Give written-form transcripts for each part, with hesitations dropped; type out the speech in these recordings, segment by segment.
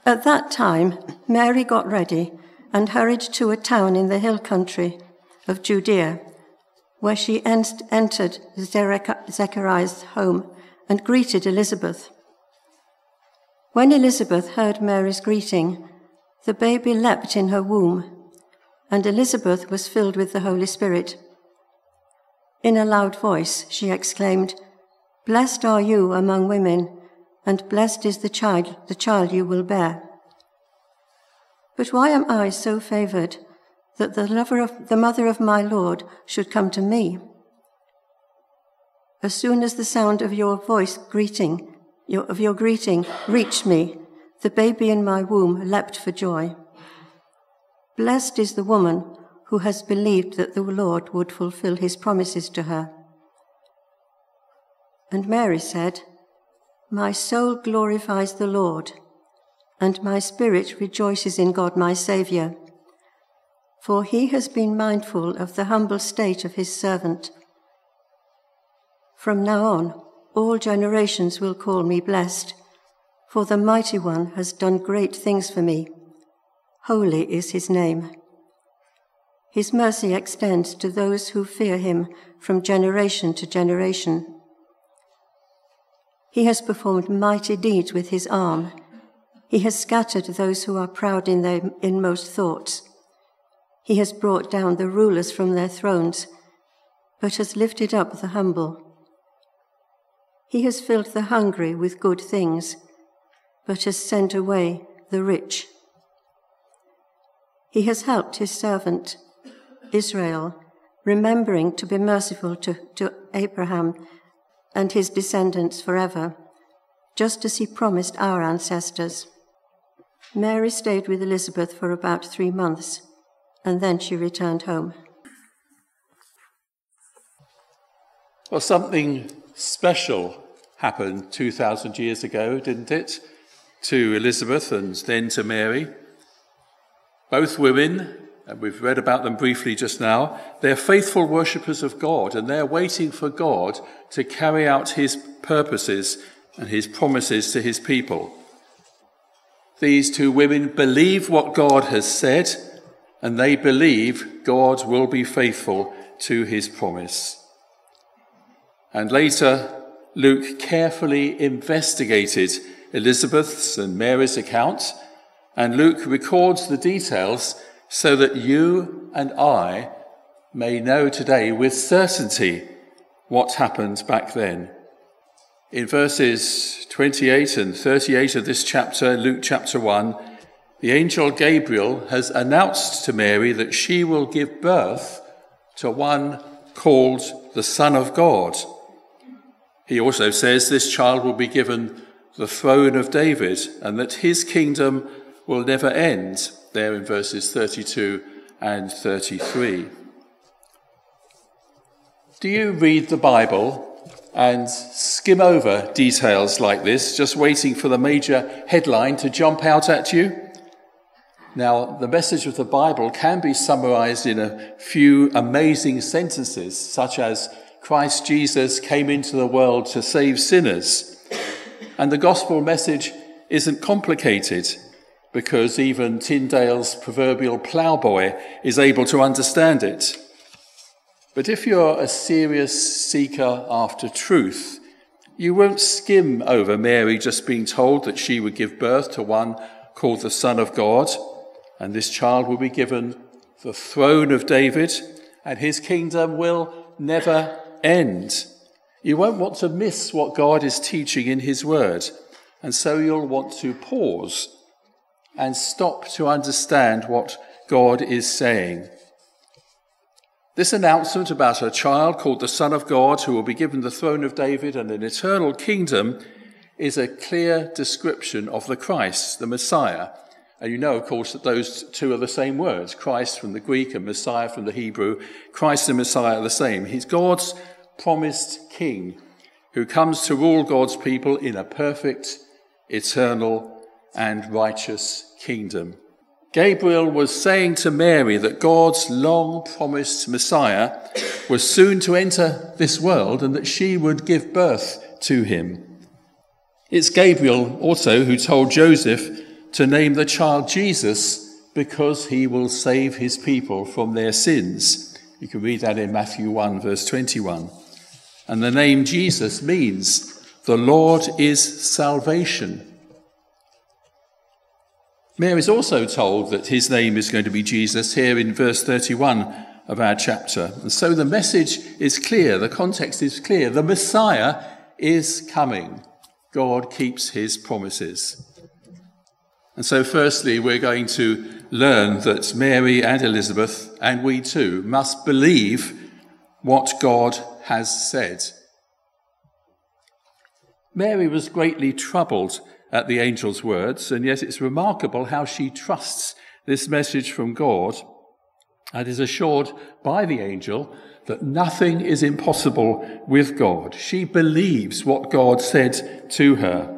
At that time, Mary got ready and hurried to a town in the hill country of Judea, where she entered Zechariah's home and greeted Elizabeth. When Elizabeth heard Mary's greeting, the baby leapt in her womb, and Elizabeth was filled with the Holy Spirit. In a loud voice, she exclaimed, "Blessed are you among women, and blessed is the child you will bear. But why am I so favored that the mother of my Lord should come to me? As soon as the sound of your greeting reached me, the baby in my womb leapt for joy. Blessed is the woman who has believed that the Lord would fulfill his promises to her." And Mary said, "My soul glorifies the Lord, and my spirit rejoices in God my Saviour, for he has been mindful of the humble state of his servant. From now on, all generations will call me blessed, for the Mighty One has done great things for me. Holy is his name. His mercy extends to those who fear him from generation to generation. He has performed mighty deeds with his arm. He has scattered those who are proud in their inmost thoughts. He has brought down the rulers from their thrones, but has lifted up the humble. He has filled the hungry with good things, but has sent away the rich. He has helped his servant Israel, remembering to be merciful to Abraham and his descendants forever, just as he promised our ancestors." Mary stayed with Elizabeth for about 3 months, and then she returned home. Well, something special happened 2,000 years ago, didn't it? To Elizabeth and then to Mary. Both women, and we've read about them briefly just now, they're faithful worshippers of God, and they're waiting for God to carry out his purposes and his promises to his people. These two women believe what God has said, and they believe God will be faithful to his promise. And later, Luke carefully investigated Elizabeth's and Mary's account, and Luke records the details so that you and I may know today with certainty what happened back then. In verses 28 and 38 of this chapter, Luke chapter 1, the angel Gabriel has announced to Mary that she will give birth to one called the Son of God. He also says this child will be given the throne of David and that his kingdom will never end, there in verses 32 and 33. Do you read the Bible and skim over details like this, just waiting for the major headline to jump out at you? Now, the message of the Bible can be summarized in a few amazing sentences, such as Christ Jesus came into the world to save sinners. And the gospel message isn't complicated, because even Tyndale's proverbial ploughboy is able to understand it. But if you're a serious seeker after truth, you won't skim over Mary just being told that she would give birth to one called the Son of God, and this child will be given the throne of David, and his kingdom will never end. You won't want to miss what God is teaching in his word, and so you'll want to pause and stop to understand what God is saying. This announcement about a child called the Son of God who will be given the throne of David and an eternal kingdom is a clear description of the Christ, the Messiah. And you know, of course, that those two are the same words, Christ from the Greek and Messiah from the Hebrew. Christ and Messiah are the same. He's God's promised king who comes to rule God's people in a perfect, eternal, and righteous kingdom. Gabriel was saying to Mary that God's long-promised Messiah was soon to enter this world and that she would give birth to him. It's Gabriel also who told Joseph to name the child Jesus because he will save his people from their sins. You can read that in Matthew 1, verse 21. And the name Jesus means the Lord is salvation. Mary is also told that his name is going to be Jesus here in verse 31 of our chapter. And so the message is clear, the context is clear. The Messiah is coming. God keeps his promises. And so firstly, we're going to learn that Mary and Elizabeth, and we too, must believe what God has said. Mary was greatly troubled at the angel's words, and yet it's remarkable how she trusts this message from God and is assured by the angel that nothing is impossible with God. She believes what God said to her.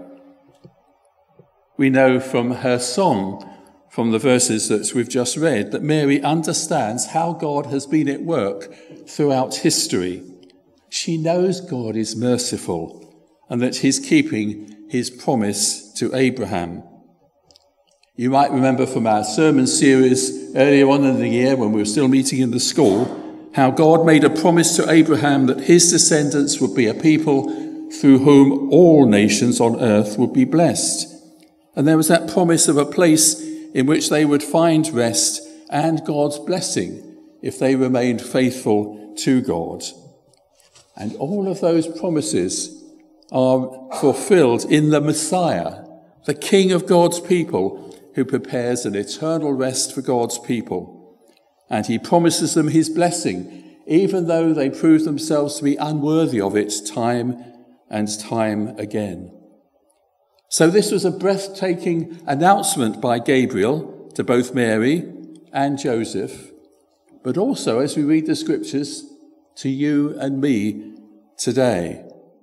We know from her song, from the verses that we've just read, that Mary understands how God has been at work throughout history. She knows God is merciful and that he's keeping his promise to Abraham. You might remember from our sermon series earlier on in the year when we were still meeting in the school, how God made a promise to Abraham that his descendants would be a people through whom all nations on earth would be blessed. And there was that promise of a place in which they would find rest and God's blessing if they remained faithful to God. And all of those promises are fulfilled in the Messiah, the King of God's people, who prepares an eternal rest for God's people. And he promises them his blessing, even though they prove themselves to be unworthy of it time and time again. So this was a breathtaking announcement by Gabriel to both Mary and Joseph, but also, as we read the scriptures, to you and me today.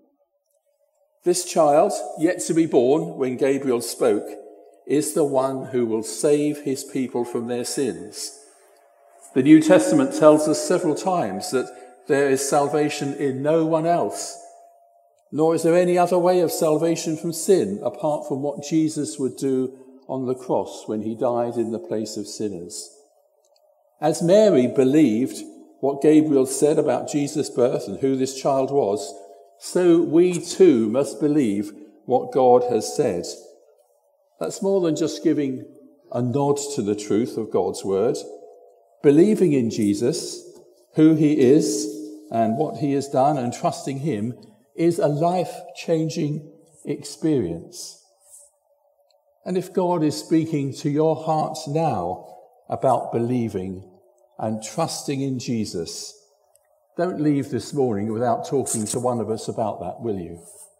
This child, yet to be born when Gabriel spoke, is the one who will save his people from their sins. The New Testament tells us several times that there is salvation in no one else, nor is there any other way of salvation from sin apart from what Jesus would do on the cross when he died in the place of sinners. As Mary believed what Gabriel said about Jesus' birth and who this child was, so we too must believe what God has said. That's more than just giving a nod to the truth of God's word. Believing in Jesus, who he is and what he has done, and trusting him is a life-changing experience. And if God is speaking to your heart now about believing and trusting in Jesus, don't leave this morning without talking to one of us about that, will you?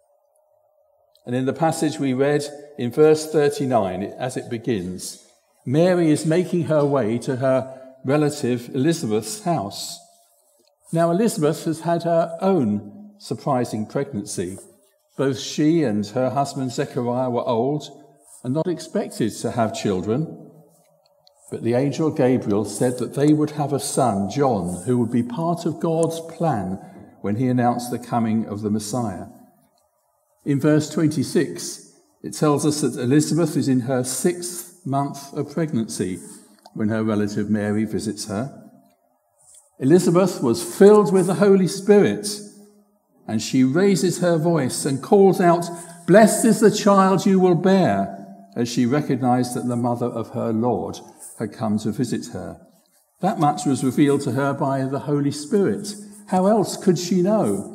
And in the passage we read in verse 39, as it begins, Mary is making her way to her relative Elizabeth's house. Now Elizabeth has had her own surprising pregnancy. Both she and her husband Zechariah were old and not expected to have children. But the angel Gabriel said that they would have a son, John, who would be part of God's plan when he announced the coming of the Messiah. In verse 26, it tells us that Elizabeth is in her 6th month of pregnancy when her relative Mary visits her. Elizabeth was filled with the Holy Spirit, and she raises her voice and calls out, "Blessed is the child you will bear," as she recognized that the mother of her Lord had come to visit her. That much was revealed to her by the Holy Spirit. How else could she know?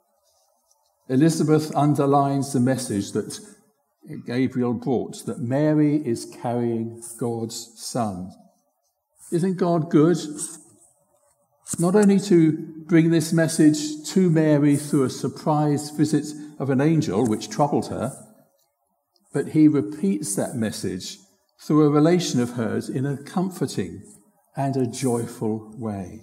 Elizabeth underlines the message that Gabriel brought, that Mary is carrying God's son. Isn't God good? Not only to bring this message to Mary through a surprise visit of an angel, which troubled her, but he repeats that message through a relation of hers in a comforting and a joyful way.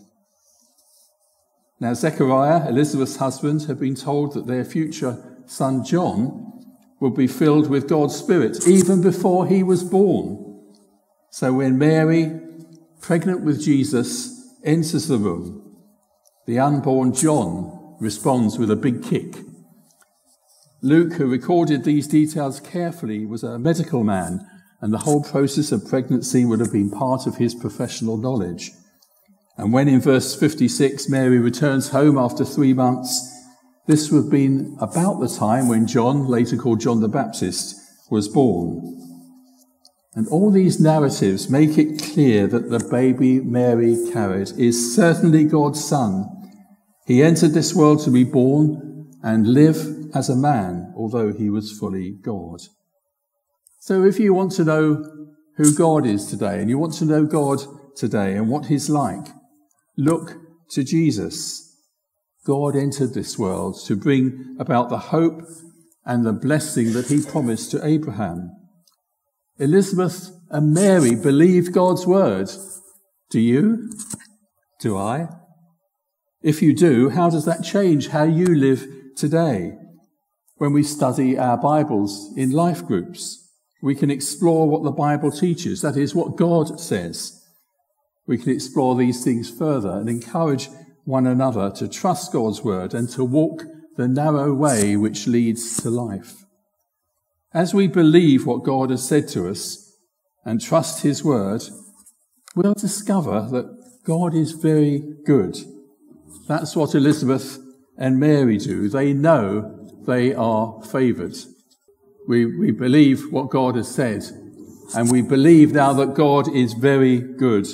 Now, Zechariah, Elizabeth's husband, had been told that their future son John would be filled with God's Spirit even before he was born. So when Mary, pregnant with Jesus, enters the room, the unborn John responds with a big kick. Luke, who recorded these details carefully, was a medical man and the whole process of pregnancy would have been part of his professional knowledge. And when in verse 56 Mary returns home after 3 months, this would have been about the time when John, later called John the Baptist, was born. And all these narratives make it clear that the baby Mary carried is certainly God's son. He entered this world to be born and live as a man, although he was fully God. So if you want to know who God is today, and you want to know God today and what he's like, look to Jesus. God entered this world to bring about the hope and the blessing that he promised to Abraham. Elizabeth and Mary believed God's word. Do you? Do I? If you do, how does that change how you live today? When we study our Bibles in life groups, we can explore what the Bible teaches, that is, what God says. We can explore these things further and encourage one another to trust God's word and to walk the narrow way which leads to life. As we believe what God has said to us and trust his word, we'll discover that God is very good. That's what Elizabeth and Mary do. They know they are favoured. We believe what God has said, and we believe now that God is very good.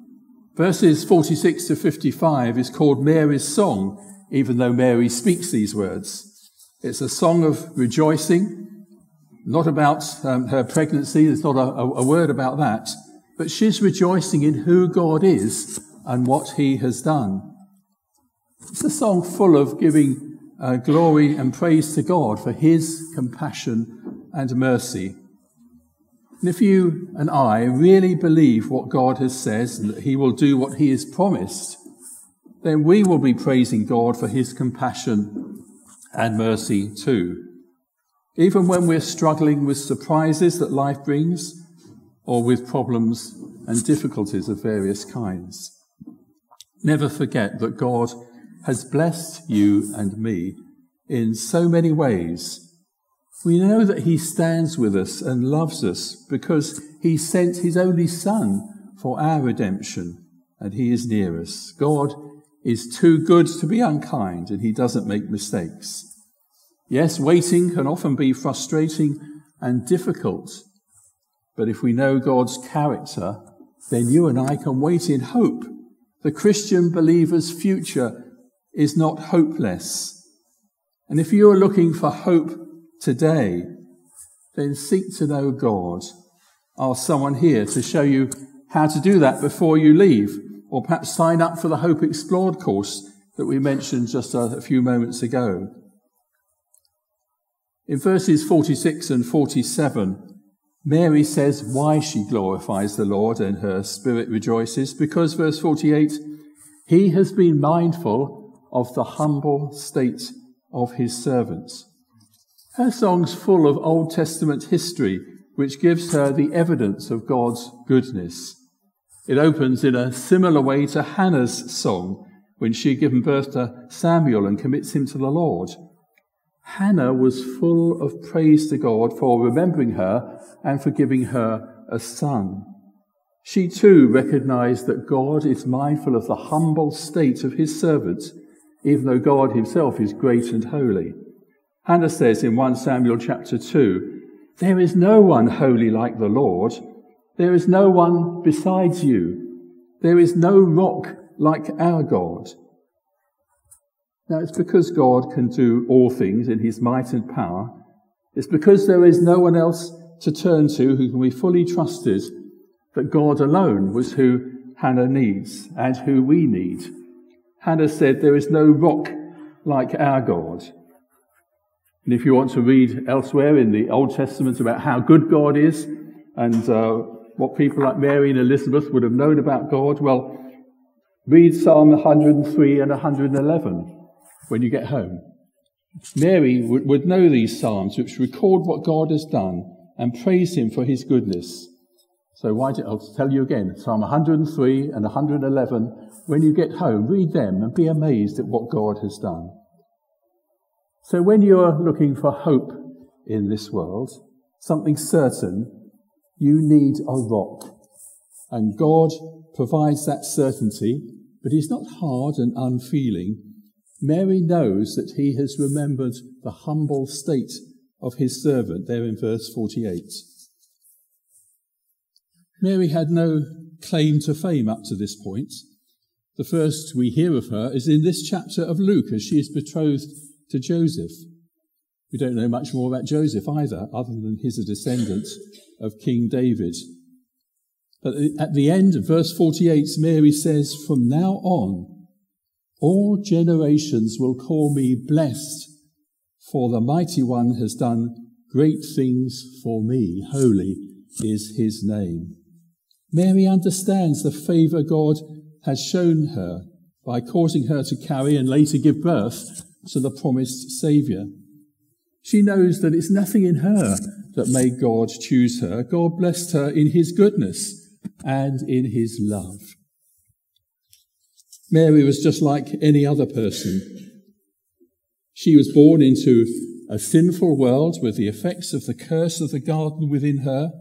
Verses 46 to 55 is called Mary's song, even though Mary speaks these words. It's a song of rejoicing, not about her pregnancy. There's not a word about that. But she's rejoicing in who God is and what he has done. It's a song full of giving glory and praise to God for his compassion and mercy. And if you and I really believe what God has said and that he will do what he has promised, then we will be praising God for his compassion and mercy too. Even when we're struggling with surprises that life brings, or with problems and difficulties of various kinds. Never forget that God has blessed you and me in so many ways. We know that he stands with us and loves us because he sent his only Son for our redemption, and he is near us. God is too good to be unkind, and he doesn't make mistakes. Yes, waiting can often be frustrating and difficult, but if we know God's character, then you and I can wait in hope. The Christian believer's future is not hopeless. And if you are looking for hope today, then seek to know God. Ask someone here to show you how to do that before you leave, or perhaps sign up for the Hope Explored course that we mentioned just a few moments ago. In verses 46 and 47, Mary says why she glorifies the Lord and her spirit rejoices, because verse 48, he has been mindful of the humble state of his servants. Her song's full of Old Testament history, which gives her the evidence of God's goodness. It opens in a similar way to Hannah's song when she had given birth to Samuel and commits him to the Lord. Hannah was full of praise to God for remembering her and for giving her a son. She too recognized that God is mindful of the humble state of his servants, even though God himself is great and holy. Hannah says in 1 Samuel chapter 2, there is no one holy like the Lord. There is no one besides you. There is no rock like our God. Now, it's because God can do all things in his might and power. It's because there is no one else to turn to who can be fully trusted that God alone was who Hannah needs and who we need. Hannah said, there is no rock like our God. And if you want to read elsewhere in the Old Testament about how good God is and what people like Mary and Elizabeth would have known about God, well, read Psalm 103 and 111 when you get home. Mary would know these psalms which record what God has done and praise him for his goodness. So I'll tell you again, Psalm 103 and 111, when you get home, read them and be amazed at what God has done. So when you're looking for hope in this world, something certain, You need a rock. And God provides that certainty, but he's not hard and unfeeling. Mary knows that he has remembered the humble state of his servant, there in verse 48. Mary had no claim to fame up to this point. The first we hear of her is in this chapter of Luke, as she is betrothed to Joseph. We don't know much more about Joseph either, other than he's a descendant of King David. But at the end of verse 48, Mary says, "From now on, all generations will call me blessed, for the Mighty One has done great things for me. Holy is his name." Mary understands the favour God has shown her by causing her to carry and later give birth to the promised Saviour. She knows that it's nothing in her that made God choose her. God blessed her in his goodness and in his love. Mary was just like any other person. She was born into a sinful world with the effects of the curse of the garden within her.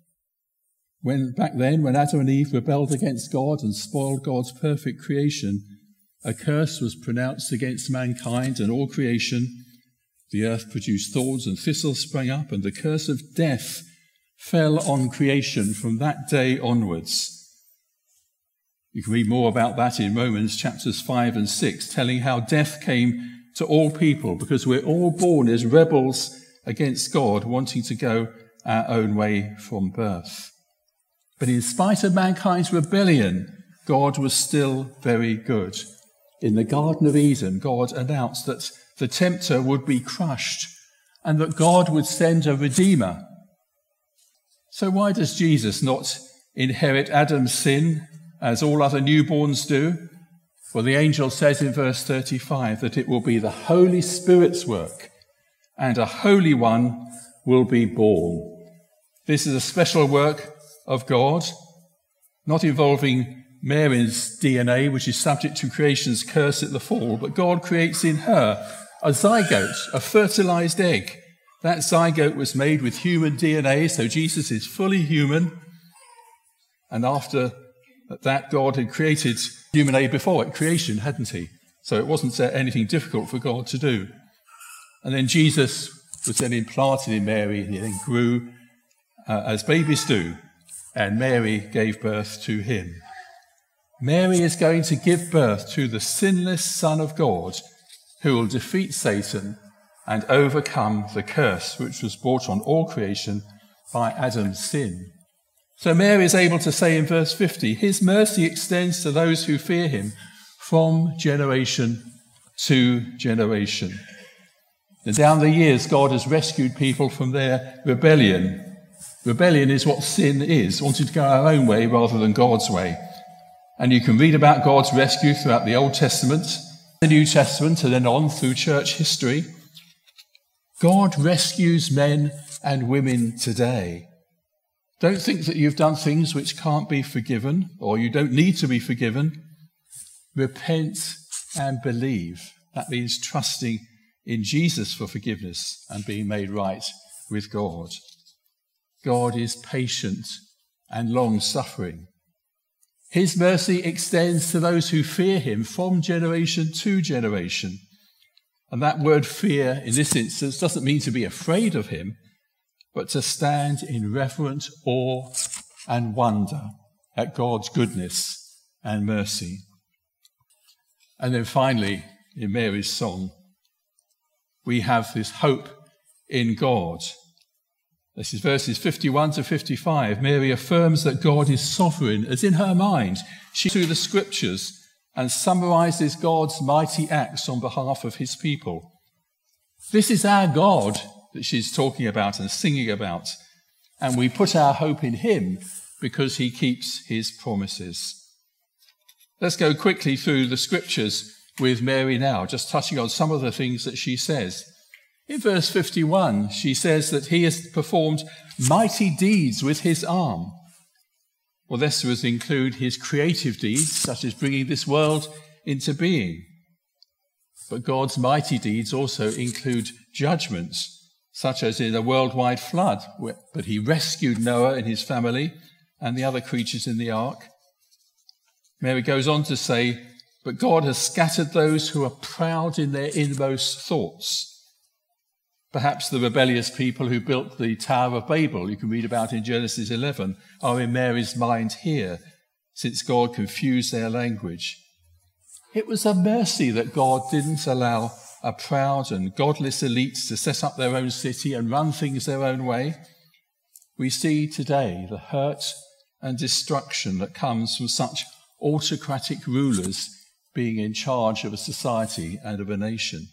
Back then, when Adam and Eve rebelled against God and spoiled God's perfect creation, a curse was pronounced against mankind and all creation. The earth produced thorns and thistles sprang up, and the curse of death fell on creation from that day onwards. You can read more about that in Romans chapters 5 and 6, telling how death came to all people because we're all born as rebels against God, wanting to go our own way from birth. But in spite of mankind's rebellion, God was still very good. In the Garden of Eden, God announced that the tempter would be crushed and that God would send a Redeemer. So why does Jesus not inherit Adam's sin as all other newborns do? Well, the angel says in verse 35 that it will be the Holy Spirit's work and a Holy One will be born. This is a special work of God, not involving Mary's DNA, which is subject to creation's curse at the fall, but God creates in her a zygote, a fertilized egg. That zygote was made with human DNA, so Jesus is fully human. And after that, God had created human egg before at creation, hadn't he? So it wasn't anything difficult for God to do. And then Jesus was then implanted in Mary, and he then grew as babies do. And Mary gave birth to him. Mary is going to give birth to the sinless Son of God, who will defeat Satan and overcome the curse which was brought on all creation by Adam's sin. So Mary is able to say in verse 50, his mercy extends to those who fear him from generation to generation. And down the years, God has rescued people from their rebellion. Rebellion is what sin is, wanting to go our own way rather than God's way. And you can read about God's rescue throughout the Old Testament, the New Testament, and then on through church history. God rescues men and women today. Don't think that you've done things which can't be forgiven, or you don't need to be forgiven. Repent and believe. That means trusting in Jesus for forgiveness and being made right with God. God is patient and long-suffering. His mercy extends to those who fear him from generation to generation. And that word fear in this instance doesn't mean to be afraid of him, but to stand in reverent awe and wonder at God's goodness and mercy. And then finally, in Mary's song, we have this hope in God. This is verses 51 to 55. Mary affirms that God is sovereign, as in her mind she through the scriptures and summarizes God's mighty acts on behalf of his people. This is our God that she's talking about and singing about, and we put our hope in him because he keeps his promises. Let's go quickly through the scriptures with Mary now, just touching on some of the things that she says. In verse 51, she says that he has performed mighty deeds with his arm. Well, this would include his creative deeds, such as bringing this world into being. But God's mighty deeds also include judgments, such as in a worldwide flood, but he rescued Noah and his family and the other creatures in the ark. Mary goes on to say, but God has scattered those who are proud in their inmost thoughts. Perhaps the rebellious people who built the Tower of Babel, you can read about in Genesis 11, are in Mary's mind here, since God confused their language. It was a mercy that God didn't allow a proud and godless elite to set up their own city and run things their own way. We see today the hurt and destruction that comes from such autocratic rulers being in charge of a society and of a nation.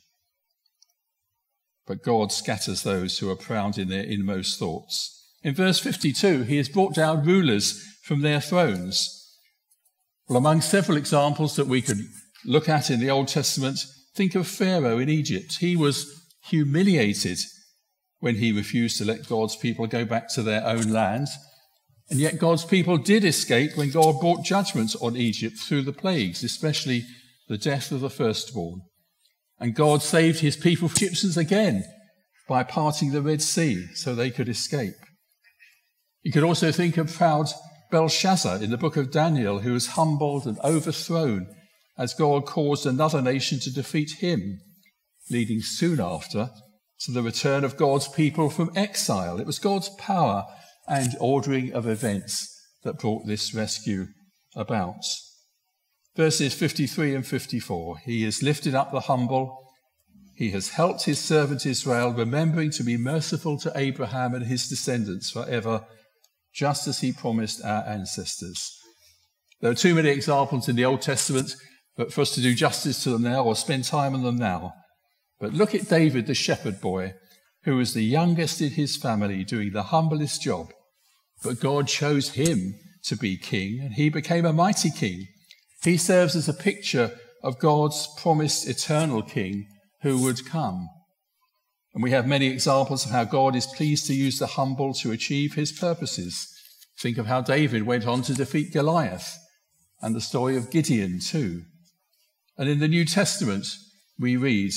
But God scatters those who are proud in their inmost thoughts. In verse 52, he has brought down rulers from their thrones. Well, among several examples that we could look at in the Old Testament, think of Pharaoh in Egypt. He was humiliated when he refused to let God's people go back to their own land. And yet God's people did escape when God brought judgment on Egypt through the plagues, especially the death of the firstborn. And God saved his people from Egyptians again by parting the Red Sea so they could escape. You could also think of proud Belshazzar in the book of Daniel, who was humbled and overthrown as God caused another nation to defeat him, leading soon after to the return of God's people from exile. It was God's power and ordering of events that brought this rescue about. Verses 53 and 54, he has lifted up the humble. He has helped his servant Israel, remembering to be merciful to Abraham and his descendants forever, just as he promised our ancestors. There are too many examples in the Old Testament, but for us to do justice to them now or spend time on them now. But look at David, the shepherd boy, who was the youngest in his family, doing the humblest job. But God chose him to be king, and he became a mighty king. He serves as a picture of God's promised eternal king who would come. And we have many examples of how God is pleased to use the humble to achieve his purposes. Think of how David went on to defeat Goliath, and the story of Gideon too. And in the New Testament, we read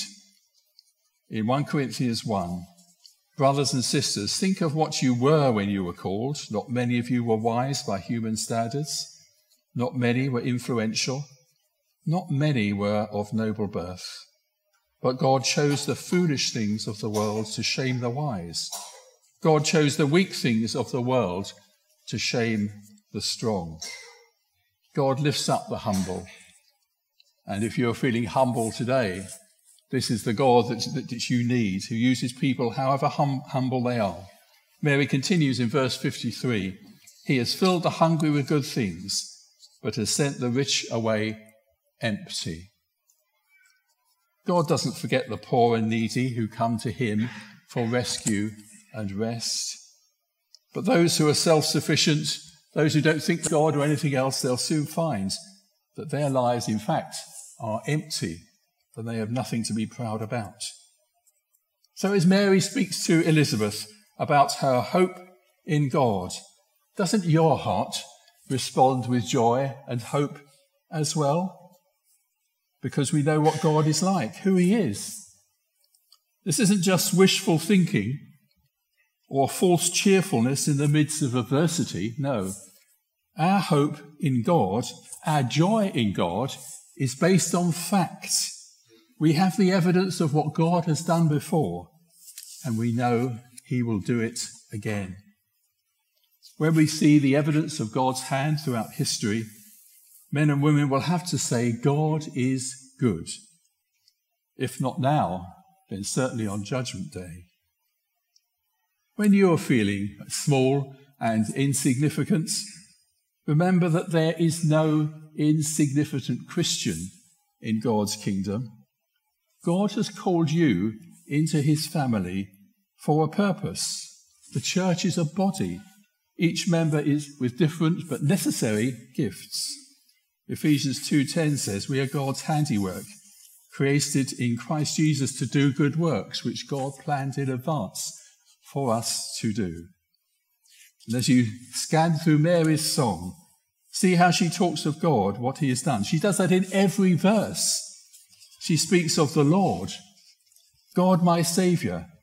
in 1 Corinthians 1, brothers and sisters, think of what you were when you were called. Not many of you were wise by human standards. Not many were influential. Not many were of noble birth. But God chose the foolish things of the world to shame the wise. God chose the weak things of the world to shame the strong. God lifts up the humble. And if you're feeling humble today, this is the God that you need, who uses people however humble they are. Mary continues in verse 53, he has filled the hungry with good things, but has sent the rich away empty. God doesn't forget the poor and needy who come to him for rescue and rest. But those who are self-sufficient, those who don't think God or anything else, they'll soon find that their lives, in fact, are empty, that they have nothing to be proud about. So as Mary speaks to Elizabeth about her hope in God, doesn't your heart respond with joy and hope as well? Because we know what God is like, who he is. This isn't just wishful thinking or false cheerfulness in the midst of adversity. No. Our hope in God, our joy in God, is based on facts. We have the evidence of what God has done before, and we know he will do it again. When we see the evidence of God's hand throughout history, men and women will have to say, God is good. If not now, then certainly on Judgment Day. When you are feeling small and insignificant, remember that there is no insignificant Christian in God's kingdom. God has called you into his family for a purpose. The church is a body. Each member is with different but necessary gifts. Ephesians 2:10 says, we are God's handiwork, created in Christ Jesus to do good works, which God planned in advance for us to do. And as you scan through Mary's song, see how she talks of God, what he has done. She does that in every verse. She speaks of the Lord, God my Saviour,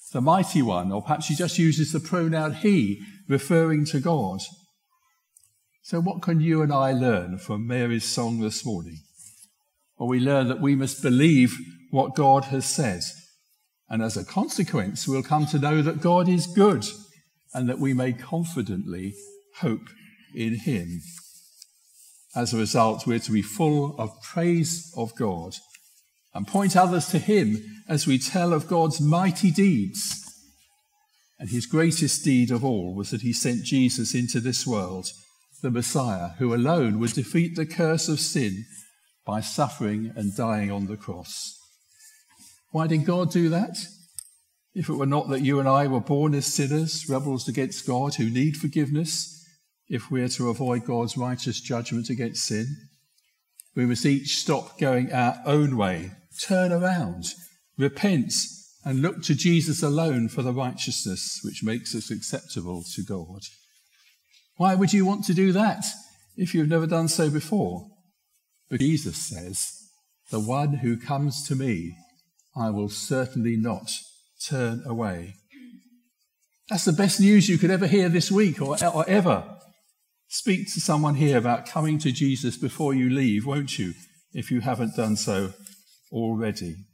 the mighty one, or perhaps she just uses the pronoun he, referring to God. So what can you and I learn from Mary's song this morning? Well, we learn that we must believe what God has said. And as a consequence, we'll come to know that God is good and that we may confidently hope in him. As a result, we're to be full of praise of God and point others to him as we tell of God's mighty deeds. And his greatest deed of all was that he sent Jesus into this world, the Messiah, who alone would defeat the curse of sin by suffering and dying on the cross. Why did God do that? If it were not that you and I were born as sinners, rebels against God, who need forgiveness, if we're to avoid God's righteous judgment against sin, we must each stop going our own way, turn around, repent, and look to Jesus alone for the righteousness which makes us acceptable to God. Why would you want to do that if you've never done so before? But Jesus says, "The one who comes to me, I will certainly not turn away." That's the best news you could ever hear this week or ever. Speak to someone here about coming to Jesus before you leave, won't you, if you haven't done so already.